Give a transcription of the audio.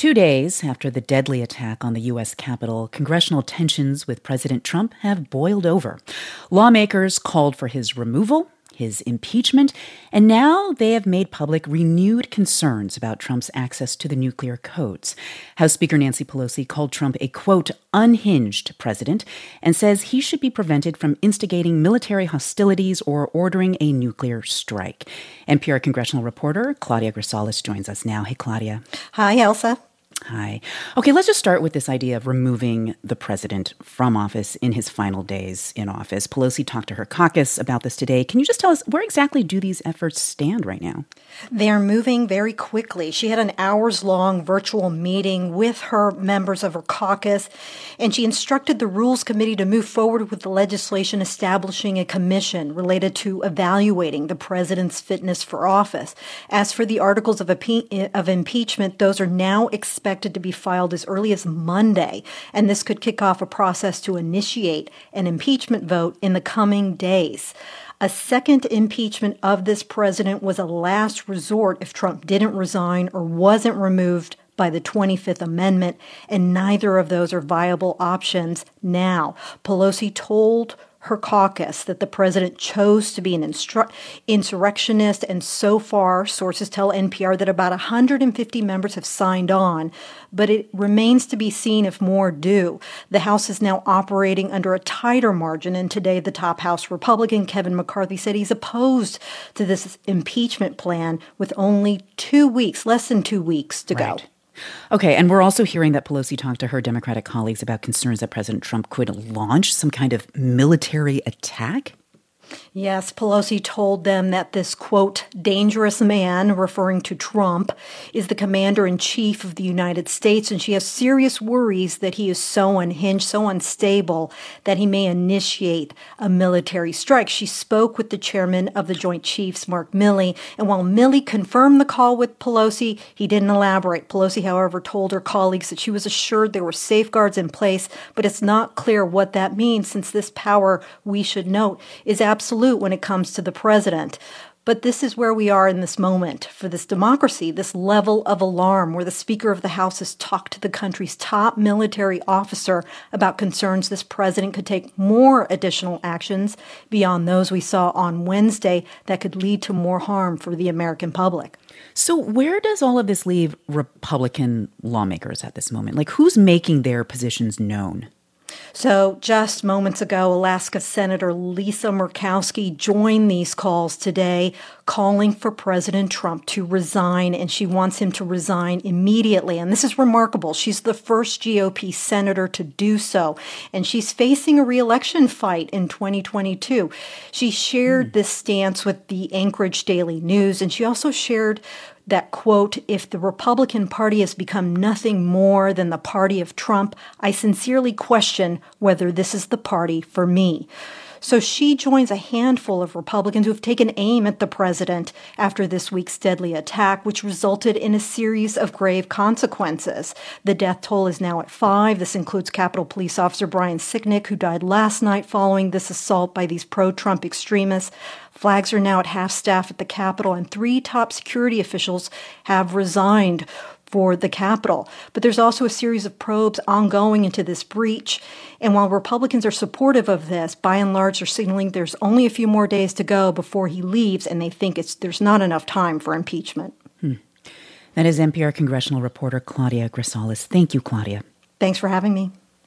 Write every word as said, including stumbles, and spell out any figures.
Two days after the deadly attack on the U S Capitol, congressional tensions with President Trump have boiled over. Lawmakers called for his removal, his impeachment, and now they have made public renewed concerns about Trump's access to the nuclear codes. House Speaker Nancy Pelosi called Trump a, quote, unhinged president and says he should be prevented from instigating military hostilities or ordering a nuclear strike. N P R congressional reporter Claudia Grisales joins us now. Hey, Claudia. Hi, Elsa. Hi. Okay, let's just start with this idea of removing the president from office in his final days in office. Pelosi talked to her caucus about this today. Can you just tell us, where exactly do these efforts stand right now? They're moving very quickly. She had an hours-long virtual meeting with her members of her caucus, and she instructed the Rules Committee to move forward with the legislation establishing a commission related to evaluating the president's fitness for office. As for the articles of, impe- of impeachment, those are now expected to be filed as early as Monday, and this could kick off a process to initiate an impeachment vote in the coming days. A second impeachment of this president was a last resort if Trump didn't resign or wasn't removed by the twenty-fifth Amendment, and neither of those are viable options now. Pelosi told her caucus that the president chose to be an instru- insurrectionist, and so far, sources tell N P R that about one hundred fifty members have signed on, but it remains to be seen if more do. The House is now operating under a tighter margin, and today the top House Republican, Kevin McCarthy, said he's opposed to this impeachment plan with only two weeks, less than two weeks to Right. go. Okay, and we're also hearing that Pelosi talked to her Democratic colleagues about concerns that President Trump could launch some kind of military attack. Yes, Pelosi told them that this, quote, dangerous man, referring to Trump, is the commander-in-chief of the United States, and she has serious worries that he is so unhinged, so unstable, that he may initiate a military strike. She spoke with the chairman of the Joint Chiefs, Mark Milley, and while Milley confirmed the call with Pelosi, he didn't elaborate. Pelosi, however, told her colleagues that she was assured there were safeguards in place, but it's not clear what that means, since this power, we should note, is absolutely when it comes to the president. But this is where we are in this moment for this democracy, this level of alarm where the Speaker of the House has talked to the country's top military officer about concerns this president could take more additional actions beyond those we saw on Wednesday that could lead to more harm for the American public. So where does all of this leave Republican lawmakers at this moment? Like, who's making their positions known? So just moments ago, Alaska Senator Lisa Murkowski joined these calls today, calling for President Trump to resign, and she wants him to resign immediately. And this is remarkable. She's the first G O P senator to do so, and she's facing a re-election fight in twenty twenty-two. She shared mm. this stance with the Anchorage Daily News, and she also shared that, quote, if the Republican Party has become nothing more than the party of Trump, I sincerely question whether this is the party for me. So she joins a handful of Republicans who have taken aim at the president after this week's deadly attack, which resulted in a series of grave consequences. The death toll is now at five. This includes Capitol Police Officer Brian Sicknick, who died last night following this assault by these pro-Trump extremists. Flags are now at half-staff at the Capitol, and three top security officials have resigned for the Capitol. But there's also a series of probes ongoing into this breach. And while Republicans are supportive of this, by and large, they're signaling there's only a few more days to go before he leaves, and they think it's there's not enough time for impeachment. Hmm. That is N P R congressional reporter Claudia Grisales. Thank you, Claudia. Thanks for having me.